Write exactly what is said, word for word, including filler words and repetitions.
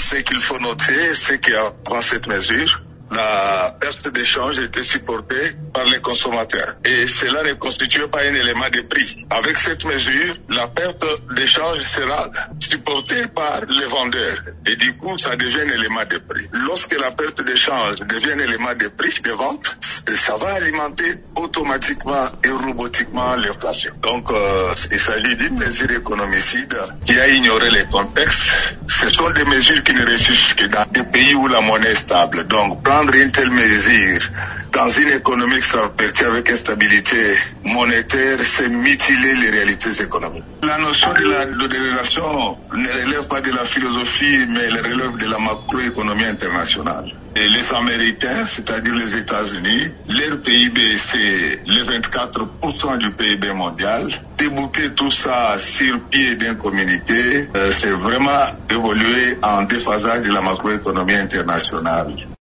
Ce qu'il faut noter, c'est qu'avant cette mesure, la perte d'échange était supportée par les consommateurs et cela ne constituait pas un élément de prix. Avec cette mesure, la perte d'échange sera supportée par les vendeurs et du coup, ça devient un élément de prix. Lorsque la perte d'échange devient un élément de prix de vente, ça va alimenter automatiquement et robotiquement l'inflation. Donc, euh, il s'agit d'une mesure économicide qui a ignoré les contextes. Ce sont des mesures qui ne réussissent que dans des pays où la monnaie est stable. Donc, prendre une telle mesure dans une économie extravertie avec instabilité monétaire, c'est mutiler les réalités économiques. La notion de la dollarisation ne relève pas de la philosophie, mais elle relève de la macroéconomie internationale. Et les Américains, c'est-à-dire les États-Unis, leur P I B, c'est le vingt-quatre pour cent du P I B mondial. Débouquer tout ça sur pied d'un communiqué, euh, c'est vraiment évoluer en déphasage de la macroéconomie internationale.